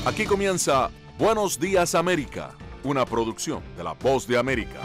Aquí comienza Buenos Días América, una producción de La Voz de América.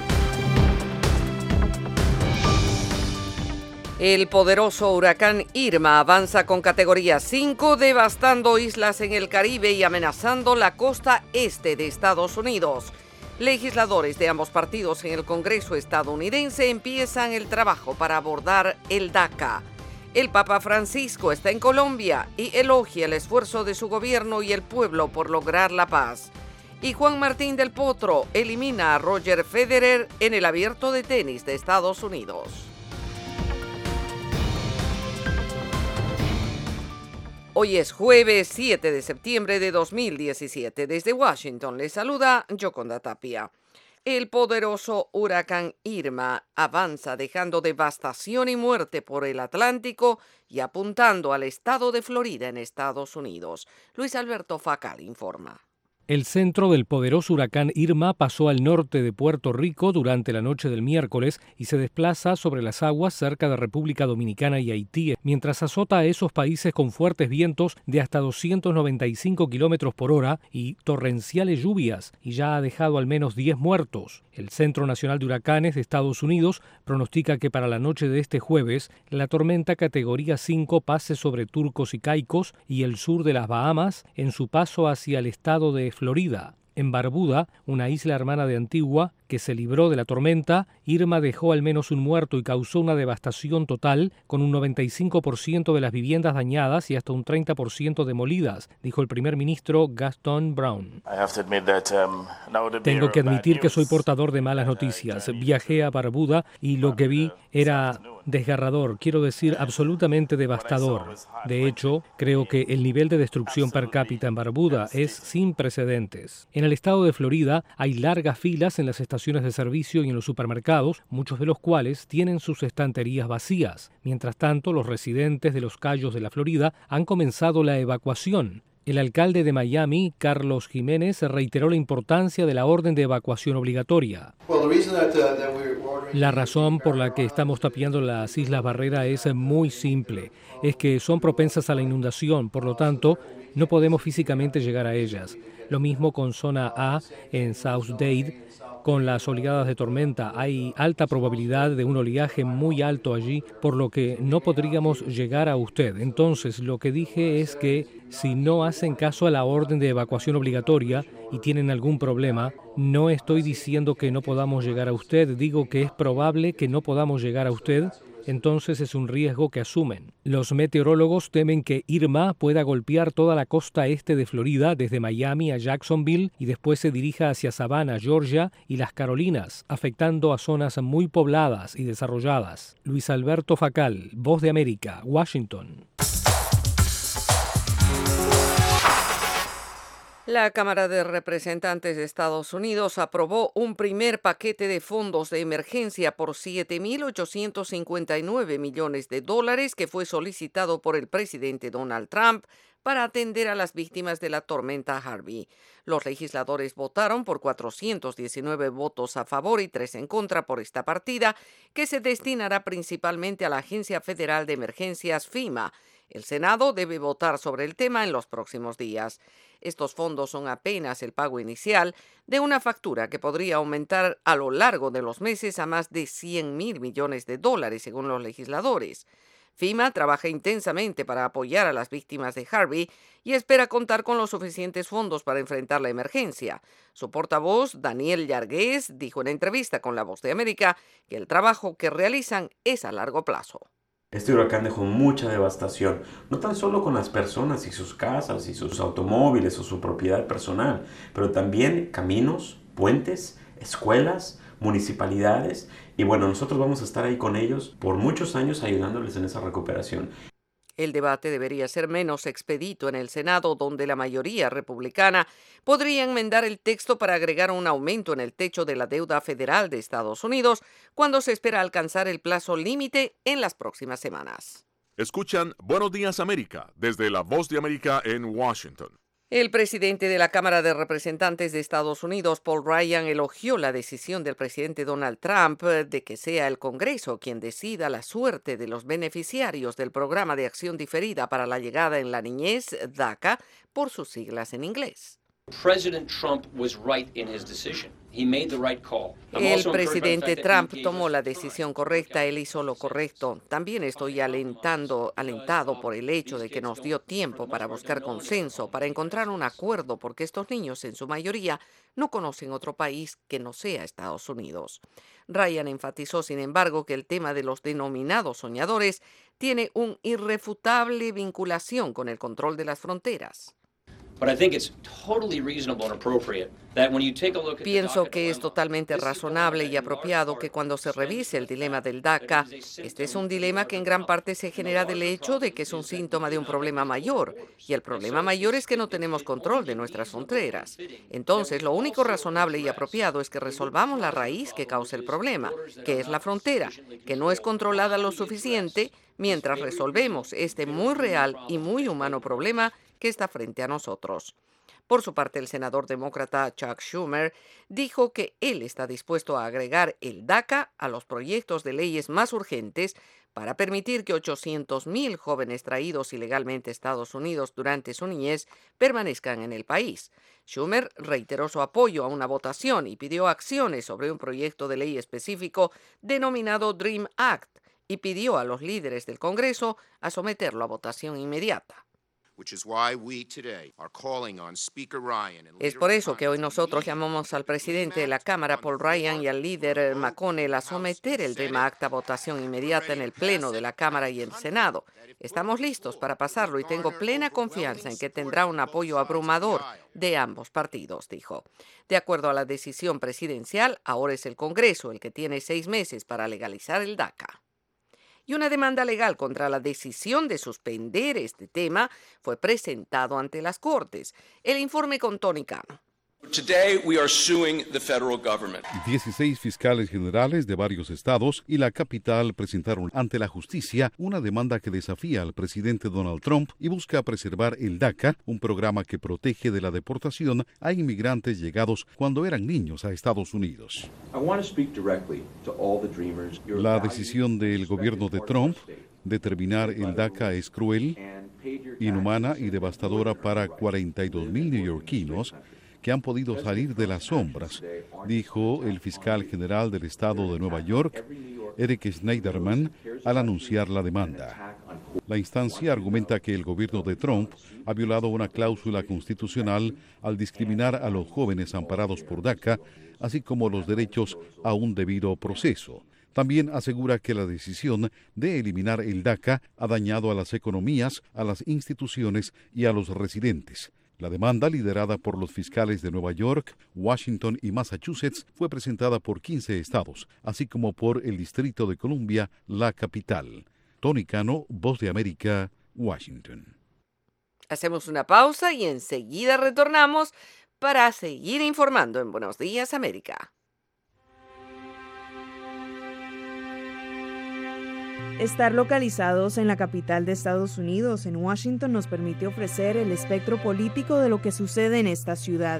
El poderoso huracán Irma avanza con categoría 5, devastando islas en el Caribe y amenazando la costa este de Estados Unidos. Legisladores de ambos partidos en el Congreso estadounidense empiezan el trabajo para abordar el DACA. El Papa Francisco está en Colombia y elogia el esfuerzo de su gobierno y el pueblo por lograr la paz. Y Juan Martín del Potro elimina a Roger Federer en el Abierto de Tenis de Estados Unidos. Hoy es jueves 7 de septiembre de 2017. Desde Washington les saluda Yoconda Tapia. El poderoso huracán Irma avanza dejando devastación y muerte por el Atlántico y apuntando al estado de Florida en Estados Unidos. Luis Alberto Facal informa. El centro del poderoso huracán Irma pasó al norte de Puerto Rico durante la noche del miércoles y se desplaza sobre las aguas cerca de República Dominicana y Haití, mientras azota a esos países con fuertes vientos de hasta 295 kilómetros por hora y torrenciales lluvias, y ya ha dejado al menos 10 muertos. El Centro Nacional de Huracanes de Estados Unidos pronostica que para la noche de este jueves, la tormenta categoría 5 pase sobre Turcos y Caicos y el sur de las Bahamas en su paso hacia el estado de Florida. En Barbuda, una isla hermana de Antigua, que se libró de la tormenta, Irma dejó al menos un muerto y causó una devastación total, con un 95% de las viviendas dañadas y hasta un 30% demolidas, dijo el primer ministro Gaston Brown. Tengo que admitir que soy portador de malas noticias. Viajé a Barbuda y lo que vi era desgarrador, quiero decir, absolutamente devastador. De hecho, creo que el nivel de destrucción per cápita en Barbuda es sin precedentes. En el estado de Florida hay largas filas en las estaciones de servicio y en los supermercados, muchos de los cuales tienen sus estanterías vacías. Mientras tanto, los residentes de los Cayos de la Florida han comenzado la evacuación. El alcalde de Miami, Carlos Jiménez, reiteró la importancia de la orden de evacuación obligatoria. La razón por la que estamos tapiando las Islas Barrera es muy simple. Es que son propensas a la inundación, por lo tanto, no podemos físicamente llegar a ellas. Lo mismo con zona A en South Dade. Con las oleadas de tormenta hay alta probabilidad de un oleaje muy alto allí, por lo que no podríamos llegar a usted. Entonces, lo que dije es que si no hacen caso a la orden de evacuación obligatoria y tienen algún problema, no estoy diciendo que no podamos llegar a usted, digo que es probable que no podamos llegar a usted. Entonces es un riesgo que asumen. Los meteorólogos temen que Irma pueda golpear toda la costa este de Florida, desde Miami a Jacksonville, y después se dirija hacia Savannah, Georgia y las Carolinas, afectando a zonas muy pobladas y desarrolladas. Luis Alberto Facal, Voz de América, Washington. La Cámara de Representantes de Estados Unidos aprobó un primer paquete de fondos de emergencia por $7.859 millones que fue solicitado por el presidente Donald Trump para atender a las víctimas de la tormenta Harvey. Los legisladores votaron por 419 votos a favor y 3 en contra por esta partida, que se destinará principalmente a la Agencia Federal de Emergencias FEMA. El Senado debe votar sobre el tema en los próximos días. Estos fondos son apenas el pago inicial de una factura que podría aumentar a lo largo de los meses a más de $100.000 millones, según los legisladores. FEMA trabaja intensamente para apoyar a las víctimas de Harvey y espera contar con los suficientes fondos para enfrentar la emergencia. Su portavoz, Daniel Yargués, dijo en entrevista con La Voz de América que el trabajo que realizan es a largo plazo. Este huracán dejó mucha devastación, no tan solo con las personas y sus casas y sus automóviles o su propiedad personal, pero también caminos, puentes, escuelas, municipalidades. Y bueno, nosotros vamos a estar ahí con ellos por muchos años ayudándoles en esa recuperación. El debate debería ser menos expedito en el Senado, donde la mayoría republicana podría enmendar el texto para agregar un aumento en el techo de la deuda federal de Estados Unidos, cuando se espera alcanzar el plazo límite en las próximas semanas. Escuchan Buenos Días América desde La Voz de América en Washington. El presidente de la Cámara de Representantes de Estados Unidos, Paul Ryan, elogió la decisión del presidente Donald Trump de que sea el Congreso quien decida la suerte de los beneficiarios del Programa de Acción Diferida para la Llegada en la Niñez, DACA, por sus siglas en inglés. President Trump was right in his decision. He made the right call. El presidente Trump tomó la decisión correcta, él hizo lo correcto. También estoy alentado por el hecho de que nos dio tiempo para buscar consenso, para encontrar un acuerdo, porque estos niños en su mayoría no conocen otro país que no sea Estados Unidos. Ryan enfatizó, sin embargo, que el tema de los denominados soñadores tiene una irrefutable vinculación con el control de las fronteras. Pienso que es totalmente razonable y apropiado que cuando se revise el dilema del DACA, este es un dilema que en gran parte se genera del hecho de que es un síntoma de un problema mayor, y el problema mayor es que no tenemos control de nuestras fronteras. Entonces, lo único razonable y apropiado es que resolvamos la raíz que causa el problema, que es la frontera, que no es controlada lo suficiente, mientras resolvemos este muy real y muy humano problema que está frente a nosotros. Por su parte, el senador demócrata Chuck Schumer dijo que él está dispuesto a agregar el DACA a los proyectos de leyes más urgentes para permitir que 800,000 jóvenes traídos ilegalmente a Estados Unidos durante su niñez permanezcan en el país. Schumer reiteró su apoyo a una votación y pidió acciones sobre un proyecto de ley específico denominado DREAM Act y pidió a los líderes del Congreso a someterlo a votación inmediata. Es por eso que hoy nosotros llamamos al presidente de la Cámara, Paul Ryan, y al líder McConnell a someter el DREAM Act a votación inmediata en el Pleno de la Cámara y el Senado. Estamos listos para pasarlo y tengo plena confianza en que tendrá un apoyo abrumador de ambos partidos, dijo. De acuerdo a la decisión presidencial, ahora es el Congreso el que tiene 6 meses para legalizar el DACA. Y una demanda legal contra la decisión de suspender este tema fue presentado ante las Cortes. El informe con Tony Cano. Today we are suing the federal government. 16 fiscales generales de varios estados y la capital presentaron ante la justicia una demanda que desafía al presidente Donald Trump y busca preservar el DACA, un programa que protege de la deportación a inmigrantes llegados cuando eran niños a Estados Unidos. La decisión del gobierno de Trump de terminar el DACA es cruel, inhumana y devastadora para 42,000 neoyorquinos que han podido salir de las sombras, dijo el fiscal general del estado de Nueva York, Eric Schneiderman, al anunciar la demanda. La instancia argumenta que el gobierno de Trump ha violado una cláusula constitucional al discriminar a los jóvenes amparados por DACA, así como los derechos a un debido proceso. También asegura que la decisión de eliminar el DACA ha dañado a las economías, a las instituciones y a los residentes. La demanda, liderada por los fiscales de Nueva York, Washington y Massachusetts, fue presentada por 15 estados, así como por el Distrito de Columbia, la capital. Tony Cano, Voz de América, Washington. Hacemos una pausa y enseguida retornamos para seguir informando en Buenos Días, América. Estar localizados en la capital de Estados Unidos, en Washington, nos permite ofrecer el espectro político de lo que sucede en esta ciudad.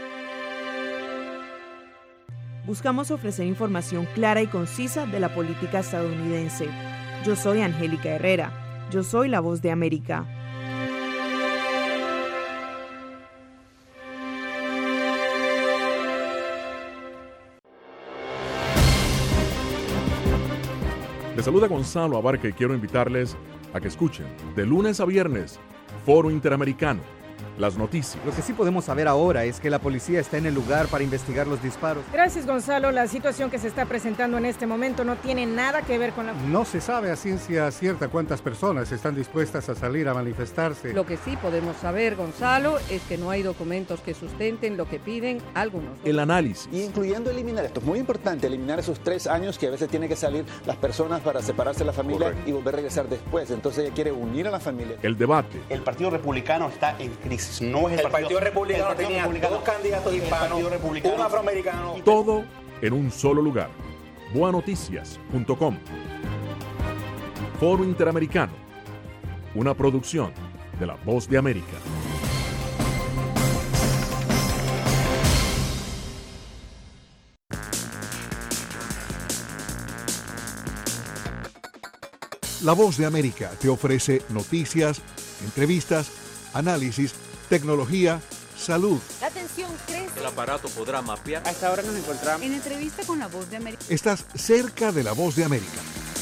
Buscamos ofrecer información clara y concisa de la política estadounidense. Yo soy Angélica Herrera. Yo soy la Voz de América. Les saluda Gonzalo Abarca y quiero invitarles a que escuchen de lunes a viernes Foro Interamericano, las noticias. Lo que sí podemos saber ahora es que la policía está en el lugar para investigar los disparos. Gracias, Gonzalo. La situación que se está presentando en este momento no tiene nada que ver con la... No se sabe a ciencia cierta cuántas personas están dispuestas a salir a manifestarse. Lo que sí podemos saber, Gonzalo, es que no hay documentos que sustenten lo que piden algunos. El análisis. Y incluyendo eliminar, esto es muy importante, eliminar esos 3 años que a veces tienen que salir las personas para separarse de la familia. Correcto. Y volver a regresar después. Entonces ella quiere unir a la familia. El debate. El Partido Republicano está en crisis. No es el Partido Republicano tenía 2 candidatos hispanos, un afroamericano. Todo en un solo lugar. Boanoticias.com. Foro Interamericano. Una producción de La Voz de América. La Voz de América te ofrece noticias, entrevistas, análisis, tecnología, salud. La tensión crece. El aparato podrá mapear. A esta hora nos encontramos En entrevista con La Voz de América. Estás cerca de La Voz de América.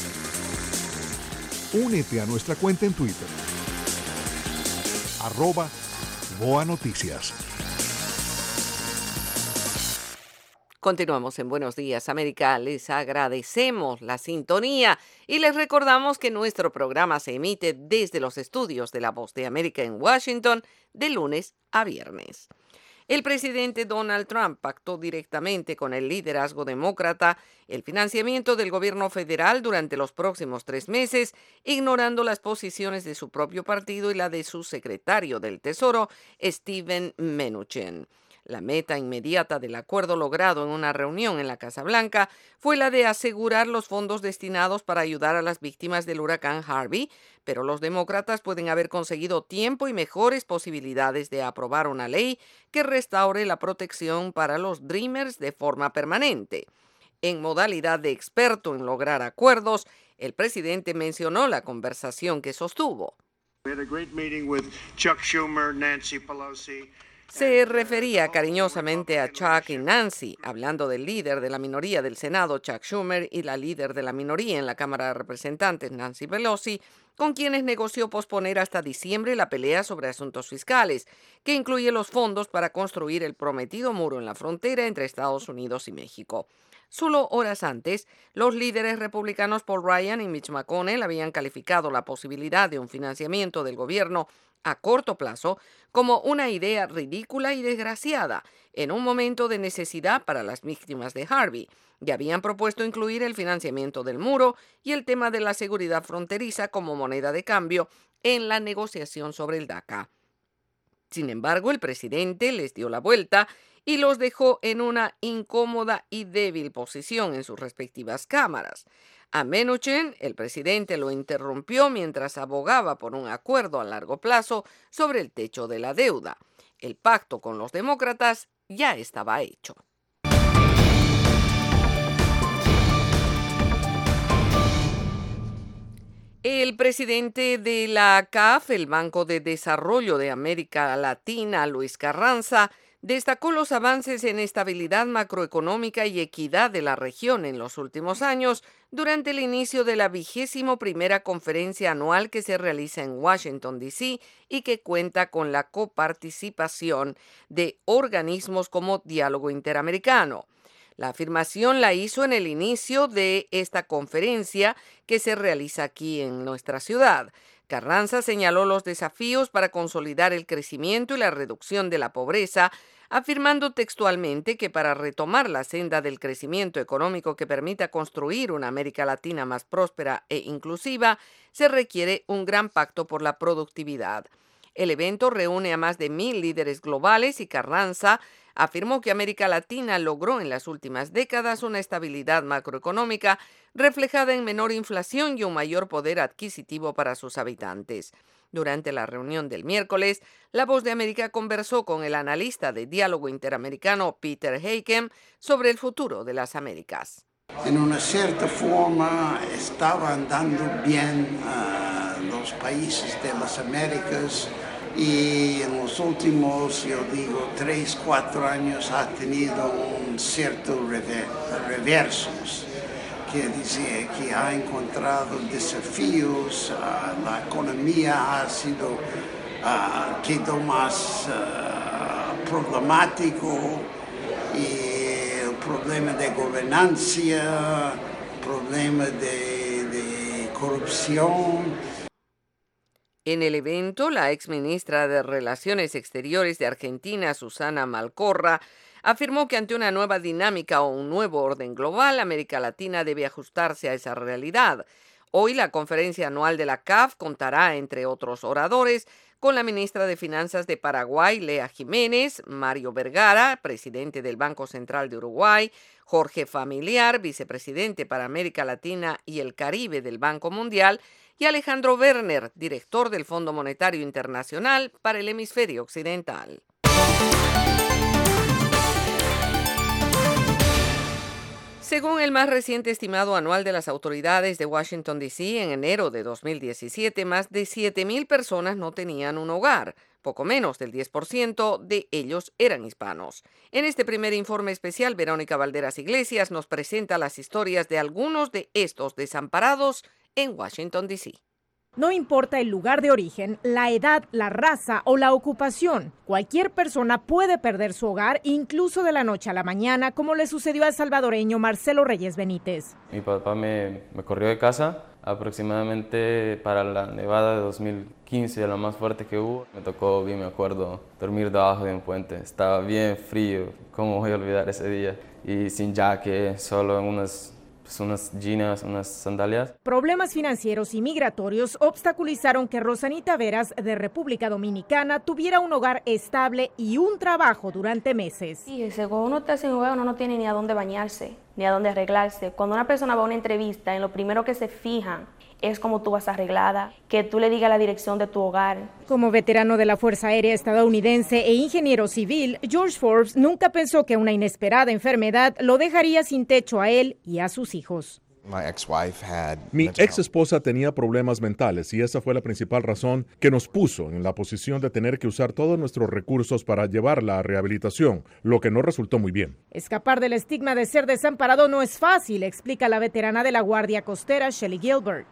Únete a nuestra cuenta en Twitter. @BoaNoticias. Continuamos en Buenos Días América, les agradecemos la sintonía y les recordamos que nuestro programa se emite desde los estudios de La Voz de América en Washington de lunes a viernes. El presidente Donald Trump pactó directamente con el liderazgo demócrata el financiamiento del gobierno federal durante los próximos 3 meses, ignorando las posiciones de su propio partido y la de su secretario del Tesoro, Steven Mnuchin. La meta inmediata del acuerdo logrado en una reunión en la Casa Blanca fue la de asegurar los fondos destinados para ayudar a las víctimas del huracán Harvey, pero los demócratas pueden haber conseguido tiempo y mejores posibilidades de aprobar una ley que restaure la protección para los Dreamers de forma permanente. En modalidad de experto en lograr acuerdos, el presidente mencionó la conversación que sostuvo. We had a great meeting with Chuck Schumer, Nancy Pelosi. Se refería cariñosamente a Chuck y Nancy, hablando del líder de la minoría del Senado, Chuck Schumer, y la líder de la minoría en la Cámara de Representantes, Nancy Pelosi, con quienes negoció posponer hasta diciembre la pelea sobre asuntos fiscales, que incluye los fondos para construir el prometido muro en la frontera entre Estados Unidos y México. Solo horas antes, los líderes republicanos Paul Ryan y Mitch McConnell habían calificado la posibilidad de un financiamiento del gobierno a corto plazo como una idea ridícula y desgraciada en un momento de necesidad para las víctimas de Harvey, y habían propuesto incluir el financiamiento del muro y el tema de la seguridad fronteriza como moneda de cambio en la negociación sobre el DACA. Sin embargo, el presidente les dio la vuelta y los dejó en una incómoda y débil posición en sus respectivas cámaras. A Mnuchin, el presidente lo interrumpió mientras abogaba por un acuerdo a largo plazo sobre el techo de la deuda. El pacto con los demócratas ya estaba hecho. El presidente de la CAF, el Banco de Desarrollo de América Latina, Luis Carranza, destacó los avances en estabilidad macroeconómica y equidad de la región en los últimos años durante el inicio de la 21ª conferencia anual que se realiza en Washington, D.C. y que cuenta con la coparticipación de organismos como Diálogo Interamericano. La afirmación la hizo en el inicio de esta conferencia que se realiza aquí en nuestra ciudad. Carranza señaló los desafíos para consolidar el crecimiento y la reducción de la pobreza, afirmando textualmente que para retomar la senda del crecimiento económico que permita construir una América Latina más próspera e inclusiva, se requiere un gran pacto por la productividad. El evento reúne a más de 1,000 líderes globales y Carranza afirmó que América Latina logró en las últimas décadas una estabilidad macroeconómica reflejada en menor inflación y un mayor poder adquisitivo para sus habitantes. Durante la reunión del miércoles, La Voz de América conversó con el analista de Diálogo Interamericano Peter Heikem sobre el futuro de las Américas. En una cierta forma estaban andando bien los países de las Américas y en los últimos, 3-4 años ha tenido un cierto reversos, que dice que ha encontrado desafíos, la economía ha sido, quedó más problemático y el problema de gobernanza, problema de corrupción. En el evento, la exministra de Relaciones Exteriores de Argentina, Susana Malcorra, afirmó que ante una nueva dinámica o un nuevo orden global, América Latina debe ajustarse a esa realidad. Hoy la conferencia anual de la CAF contará, entre otros oradores, con la ministra de Finanzas de Paraguay, Lea Jiménez, Mario Vergara, presidente del Banco Central de Uruguay, Jorge Familiar, vicepresidente para América Latina y el Caribe del Banco Mundial, y Alejandro Werner, director del Fondo Monetario Internacional para el Hemisferio Occidental. Según el más reciente estimado anual de las autoridades de Washington, D.C., en enero de 2017, más de 7,000 personas no tenían un hogar. Poco menos del 10% de ellos eran hispanos. En este primer informe especial, Verónica Valderas Iglesias nos presenta las historias de algunos de estos desamparados en Washington, D.C. No importa el lugar de origen, la edad, la raza o la ocupación, cualquier persona puede perder su hogar, incluso de la noche a la mañana, como le sucedió al salvadoreño Marcelo Reyes Benítez. Mi papá me corrió de casa aproximadamente para la nevada de 2015, la más fuerte que hubo. Me tocó, bien me acuerdo, dormir debajo de un puente. Estaba bien frío, ¿cómo voy a olvidar ese día? Y sin jaque, solo en unas jeans, unas sandalias. Problemas financieros y migratorios obstaculizaron que Rosanita Veras, de República Dominicana, tuviera un hogar estable y un trabajo durante meses. Sí, cuando uno está sin hogar, uno no tiene ni a dónde bañarse, ni a dónde arreglarse. Cuando una persona va a una entrevista, en lo primero que se fijan es cómo tú vas arreglada, que tú le digas la dirección de tu hogar. Como veterano de la Fuerza Aérea estadounidense e ingeniero civil, George Forbes nunca pensó que una inesperada enfermedad lo dejaría sin techo a él y a sus hijos. Mi ex esposa tenía problemas mentales y esa fue la principal razón que nos puso en la posición de tener que usar todos nuestros recursos para llevarla a rehabilitación, lo que no resultó muy bien. Escapar del estigma de ser desamparado no es fácil, explica la veterana de la Guardia Costera, Shelly Gilbert.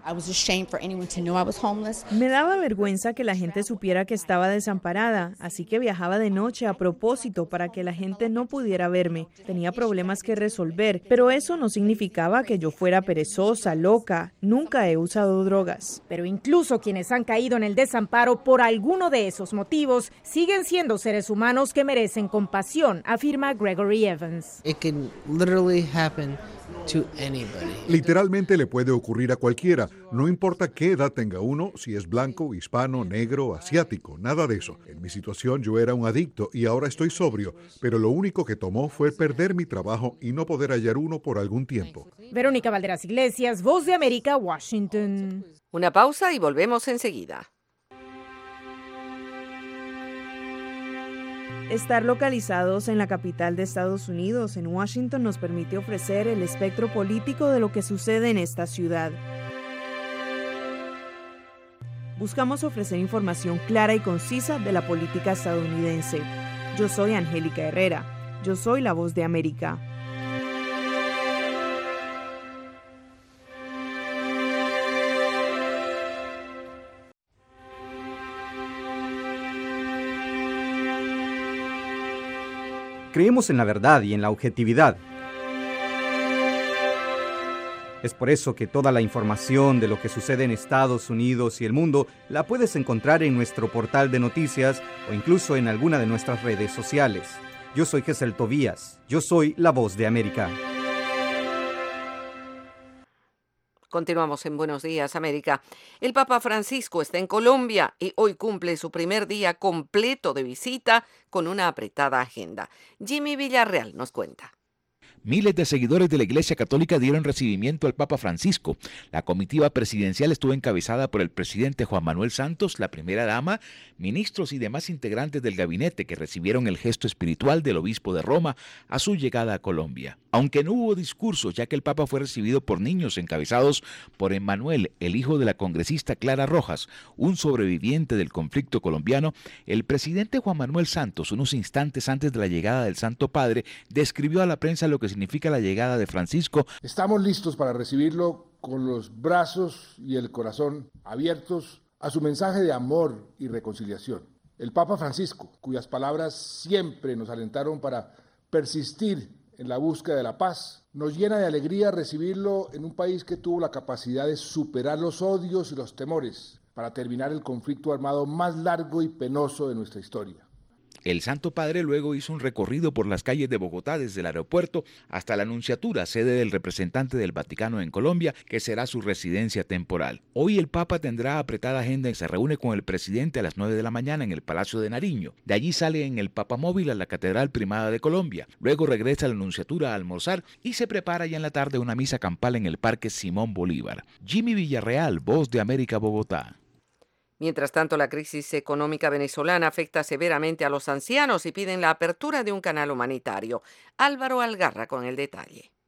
Me daba vergüenza que la gente supiera que estaba desamparada, así que viajaba de noche a propósito para que la gente no pudiera verme. Tenía problemas que resolver, pero eso no significaba que yo fuera perezosa, loca. Nunca he usado drogas. Pero incluso quienes han caído en el desamparo por alguno de esos motivos siguen siendo seres humanos que merecen compasión, afirma Gregory Evans. Literalmente le puede ocurrir a cualquiera, no importa qué edad tenga uno, si es blanco, hispano, negro, asiático, nada de eso. En mi situación yo era un adicto y ahora estoy sobrio, pero lo único que tomó fue perder mi trabajo y no poder hallar uno por algún tiempo. Verónica Valderas Iglesias, Voz de América, Washington. Una pausa y volvemos enseguida. Estar localizados en la capital de Estados Unidos, en Washington, nos permite ofrecer el espectro político de lo que sucede en esta ciudad. Buscamos ofrecer información clara y concisa de la política estadounidense. Yo soy Angélica Herrera. Yo soy la Voz de América. Creemos en la verdad y en la objetividad. Es por eso que toda la información de lo que sucede en Estados Unidos y el mundo la puedes encontrar en nuestro portal de noticias o incluso en alguna de nuestras redes sociales. Yo soy Gesel Tobías. Yo soy la Voz de América. Continuamos en Buenos Días, América. El Papa Francisco está en Colombia y hoy cumple su primer día completo de visita con una apretada agenda. Jimmy Villarreal nos cuenta. Miles de seguidores de la Iglesia Católica dieron recibimiento al Papa Francisco. La comitiva presidencial estuvo encabezada por el presidente Juan Manuel Santos, la primera dama, ministros y demás integrantes del gabinete que recibieron el gesto espiritual del obispo de Roma a su llegada a Colombia. Aunque no hubo discursos, ya que el Papa fue recibido por niños encabezados por Emmanuel, el hijo de la congresista Clara Rojas, un sobreviviente del conflicto colombiano, el presidente Juan Manuel Santos, unos instantes antes de la llegada del Santo Padre, describió a la prensa lo que significa la llegada de Francisco. Estamos listos para recibirlo con los brazos y el corazón abiertos a su mensaje de amor y reconciliación. El Papa Francisco, cuyas palabras siempre nos alentaron para persistir en la búsqueda de la paz, nos llena de alegría recibirlo en un país que tuvo la capacidad de superar los odios y los temores para terminar el conflicto armado más largo y penoso de nuestra historia. El Santo Padre luego hizo un recorrido por las calles de Bogotá desde el aeropuerto hasta la Nunciatura, sede del representante del Vaticano en Colombia, que será su residencia temporal. Hoy el Papa tendrá apretada agenda y se reúne con el presidente a las 9 de la mañana en el Palacio de Nariño. De allí sale en el Papamóvil a la Catedral Primada de Colombia. Luego regresa a la Nunciatura a almorzar y se prepara ya en la tarde una misa campal en el Parque Simón Bolívar. Jimmy Villarreal, Voz de América, Bogotá. Mientras tanto, la crisis económica venezolana afecta severamente a los ancianos y piden la apertura de un canal humanitario. Álvaro Algarra con el detalle.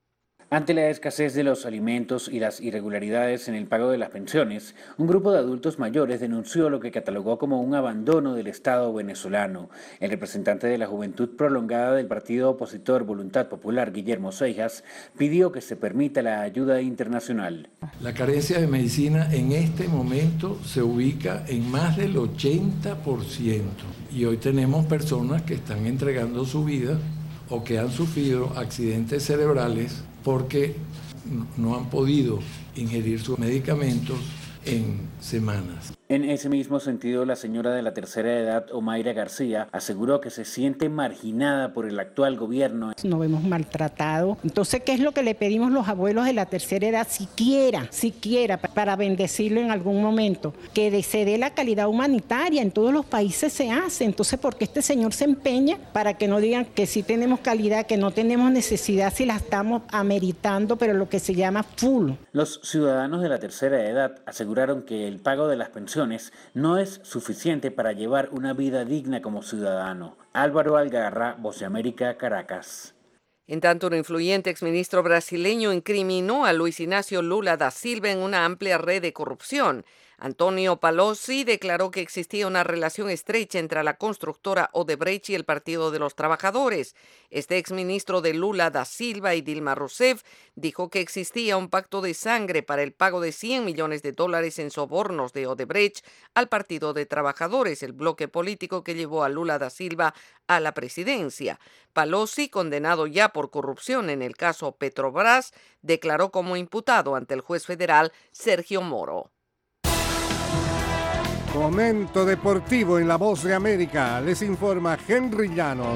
Ante la escasez de los alimentos y las irregularidades en el pago de las pensiones, un grupo de adultos mayores denunció lo que catalogó como un abandono del Estado venezolano. El representante de la Juventud Prolongada del partido opositor Voluntad Popular, Guillermo Seijas, pidió que se permita la ayuda internacional. La carencia de medicina en este momento se ubica en más del 80% y hoy tenemos personas que están entregando su vida o que han sufrido accidentes cerebrales porque no han podido ingerir sus medicamentos en semanas. En ese mismo sentido, la señora de la tercera edad, Omaira García, aseguró que se siente marginada por el actual gobierno. Nos vemos maltratados. Entonces, ¿qué es lo que le pedimos los abuelos de la tercera edad? Siquiera, para bendecirlo en algún momento, que se dé la calidad humanitaria. En todos los países se hace. Entonces, ¿por qué este señor se empeña para que no digan que sí tenemos calidad, que no tenemos necesidad si la estamos ameritando, pero lo que se llama full? Los ciudadanos de la tercera edad aseguraron que el pago de las pensiones no es suficiente para llevar una vida digna como ciudadano. Álvaro Algarra, Voz de América, Caracas. En tanto, un influyente exministro brasileño incriminó a Luis Inácio Lula da Silva en una amplia red de corrupción. Antonio Palocci declaró que existía una relación estrecha entre la constructora Odebrecht y el Partido de los Trabajadores. Este exministro de Lula da Silva y Dilma Rousseff dijo que existía un pacto de sangre para el pago de $100 millones en sobornos de Odebrecht al Partido de Trabajadores, el bloque político que llevó a Lula da Silva a la presidencia. Palocci, condenado ya por corrupción en el caso Petrobras, declaró como imputado ante el juez federal Sergio Moro. Momento deportivo en La Voz de América. Les informa Henry Llanos.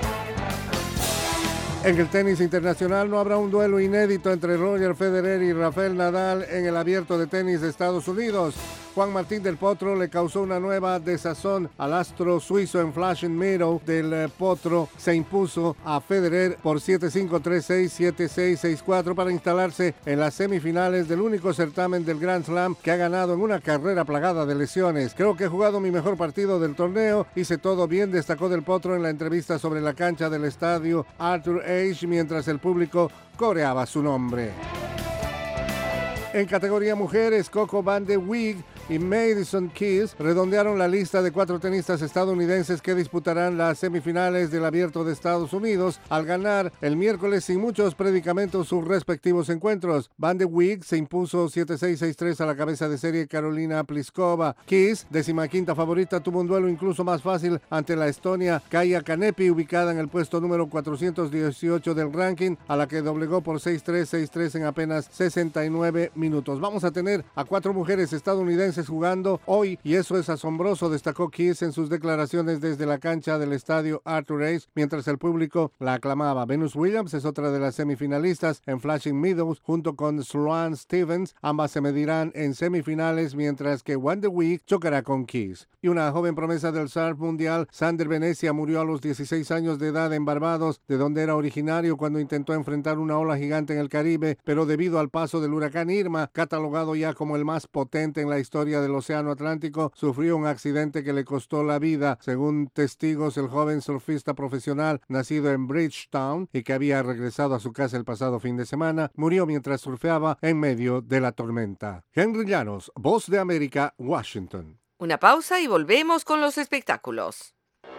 En el tenis internacional no habrá un duelo inédito entre Roger Federer y Rafael Nadal en el Abierto de Tenis de Estados Unidos. Juan Martín del Potro le causó una nueva desazón al astro suizo en Flushing Meadows. Del Potro se impuso a Federer por 7-5, 3-6, 7-6, 6-4 para instalarse en las semifinales del único certamen del Grand Slam que ha ganado en una carrera plagada de lesiones. Creo que he jugado mi mejor partido del torneo, hice todo bien, destacó del Potro en la entrevista sobre la cancha del estadio Arthur Ashe mientras el público coreaba su nombre. En categoría mujeres, Coco Van de Wieg y Madison Keys redondearon la lista de 4 tenistas estadounidenses que disputarán las semifinales del Abierto de Estados Unidos al ganar el miércoles sin muchos predicamentos sus respectivos encuentros. Van de Wieg se impuso 7-6, 6-3 a la cabeza de serie Carolina Pliskova. Keys, 15ª favorita, tuvo un duelo incluso más fácil ante la estonia Kaia Kanepi, ubicada en el puesto número 418 del ranking, a la que doblegó por 6-3, 6-3 en apenas 69 minutos. Vamos a tener a 4 mujeres estadounidenses jugando hoy y eso es asombroso, destacó Keys en sus declaraciones desde la cancha del estadio Arthur Ashe mientras el público la aclamaba. Venus Williams es otra de las semifinalistas en Flushing Meadows junto con Sloane Stephens. Ambas se medirán en semifinales mientras que Van de Wieg chocará con Keys. Y una joven promesa del surf mundial, Sander Venecia, murió a los 16 años de edad en Barbados, de donde era originario, cuando intentó enfrentar una ola gigante en el Caribe, pero debido al paso del huracán Irma, catalogado ya como el más potente en la historia del Océano Atlántico, sufrió un accidente que le costó la vida. Según testigos, el joven surfista profesional nacido en Bridgetown y que había regresado a su casa el pasado fin de semana, murió mientras surfeaba en medio de la tormenta. Henry Llanos, Voz de América, Washington. Una pausa y volvemos con los espectáculos.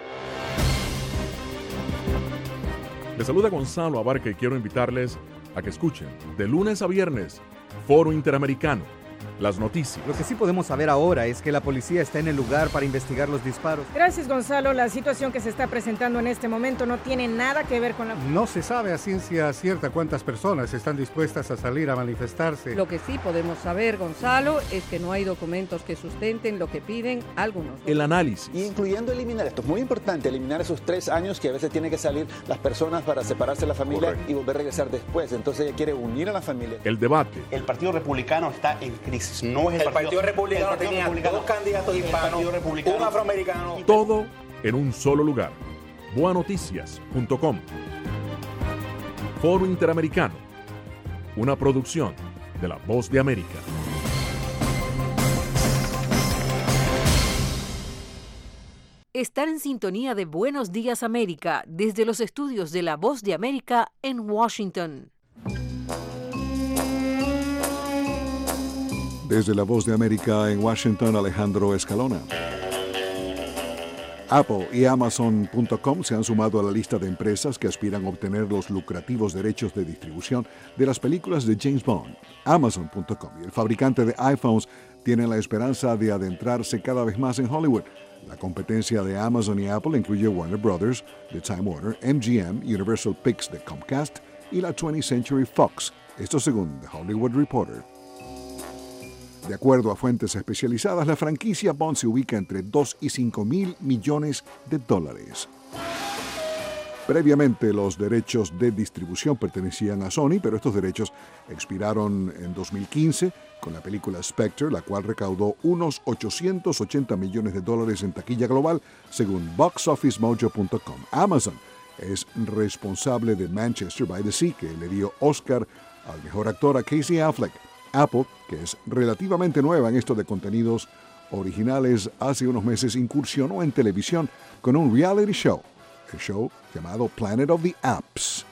Les saluda Gonzalo Abarca y quiero invitarles a que escuchen de lunes a viernes Foro Interamericano. Las noticias. Lo que sí podemos saber ahora es que la policía está en el lugar para investigar los disparos. Gracias, Gonzalo. La situación que se está presentando en este momento no tiene nada que ver con la... No se sabe a ciencia cierta cuántas personas están dispuestas a salir a manifestarse. Lo que sí podemos saber, Gonzalo, es que no hay documentos que sustenten lo que piden algunos. El análisis. Incluyendo eliminar, esto es muy importante, eliminar esos 3 años que a veces tienen que salir las personas para separarse de la familia. Correcto. Y volver a regresar después. Entonces ella quiere unir a la familia. El debate. El Partido Republicano está en crisis. No es el Partido Republicano tenía 2 candidatos hispanos, un afroamericano. Todo en un solo lugar. Boanoticias.com. Foro Interamericano. Una producción de La Voz de América. Estar en sintonía de Buenos Días América desde los estudios de La Voz de América en Washington. Desde La Voz de América en Washington, Alejandro Escalona. Apple y Amazon.com se han sumado a la lista de empresas que aspiran a obtener los lucrativos derechos de distribución de las películas de James Bond. Amazon.com y el fabricante de iPhones tienen la esperanza de adentrarse cada vez más en Hollywood. La competencia de Amazon y Apple incluye Warner Brothers, de Time Warner, MGM, Universal Pictures de Comcast y la 20th Century Fox, esto según The Hollywood Reporter. De acuerdo a fuentes especializadas, la franquicia Bond se ubica entre 2 y 5 mil millones de dólares. Previamente, los derechos de distribución pertenecían a Sony, pero estos derechos expiraron en 2015 con la película Spectre, la cual recaudó unos 880 millones de dólares en taquilla global, según BoxOfficeMojo.com. Amazon es responsable de Manchester by the Sea, que le dio Oscar al mejor actor a Casey Affleck. Apple, que es relativamente nueva en esto de contenidos originales, hace unos meses incursionó en televisión con un reality show, el show llamado Planet of the Apps.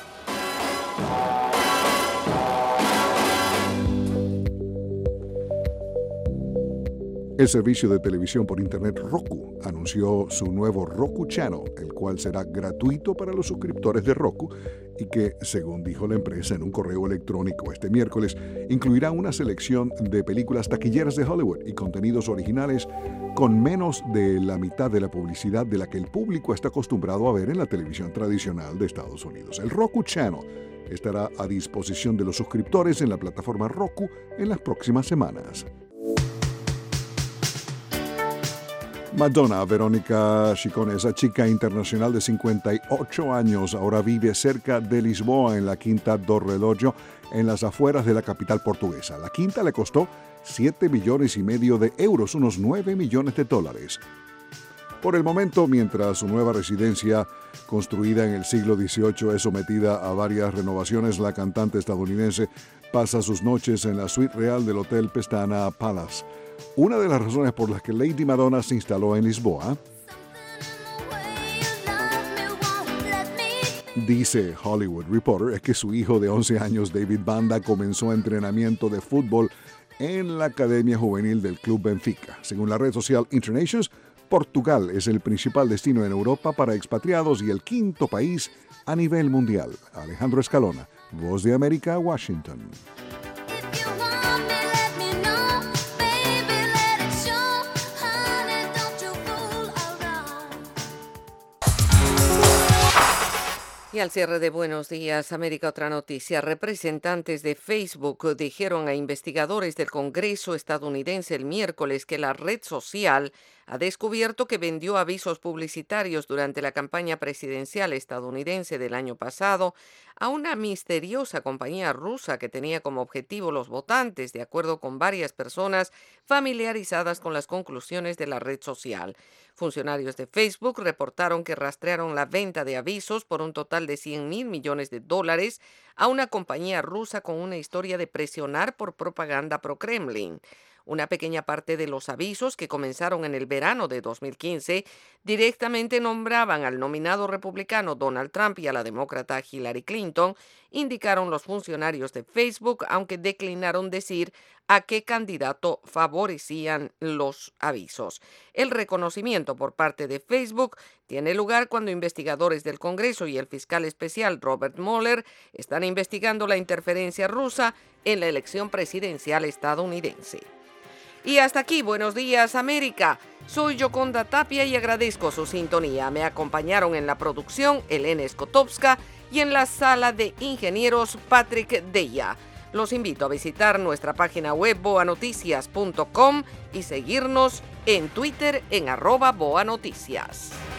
El servicio de televisión por internet Roku anunció su nuevo Roku Channel, el cual será gratuito para los suscriptores de Roku y que, según dijo la empresa en un correo electrónico este miércoles, incluirá una selección de películas taquilleras de Hollywood y contenidos originales con menos de la mitad de la publicidad de la que el público está acostumbrado a ver en la televisión tradicional de Estados Unidos. El Roku Channel estará a disposición de los suscriptores en la plataforma Roku en las próximas semanas. Madonna Verónica Chicone, esa chica internacional de 58 años, ahora vive cerca de Lisboa en la Quinta do Relógio, en las afueras de la capital portuguesa. La quinta le costó 7,5 millones de euros, unos 9 millones de dólares. Por el momento, mientras su nueva residencia, construida en el siglo XVIII, es sometida a varias renovaciones, la cantante estadounidense pasa sus noches en la suite real del Hotel Pestana Palace. Una de las razones por las que Lady Madonna se instaló en Lisboa, dice Hollywood Reporter, es que su hijo de 11 años, David Banda, comenzó entrenamiento de fútbol en la Academia Juvenil del Club Benfica. Según la red social Internations, Portugal es el principal destino en Europa para expatriados y el quinto país a nivel mundial. Alejandro Escalona, Voz de América, Washington. Y al cierre de Buenos Días, América, otra noticia. Representantes de Facebook dijeron a investigadores del Congreso estadounidense el miércoles que la red social ha descubierto que vendió avisos publicitarios durante la campaña presidencial estadounidense del año pasado a una misteriosa compañía rusa que tenía como objetivo los votantes, de acuerdo con varias personas familiarizadas con las conclusiones de la red social. Funcionarios de Facebook reportaron que rastrearon la venta de avisos por un total de $100,000 millones a una compañía rusa con una historia de presionar por propaganda pro-Kremlin. Una pequeña parte de los avisos, que comenzaron en el verano de 2015, directamente nombraban al nominado republicano Donald Trump y a la demócrata Hillary Clinton, indicaron los funcionarios de Facebook, aunque declinaron decir a qué candidato favorecían los avisos. El reconocimiento por parte de Facebook tiene lugar cuando investigadores del Congreso y el fiscal especial Robert Mueller están investigando la interferencia rusa en la elección presidencial estadounidense. Y hasta aquí, Buenos Días, América. Soy Yoconda Tapia y agradezco su sintonía. Me acompañaron en la producción Elena Skotowska y en la sala de ingenieros Patrick Deya. Los invito a visitar nuestra página web boanoticias.com y seguirnos en Twitter en @boanoticias.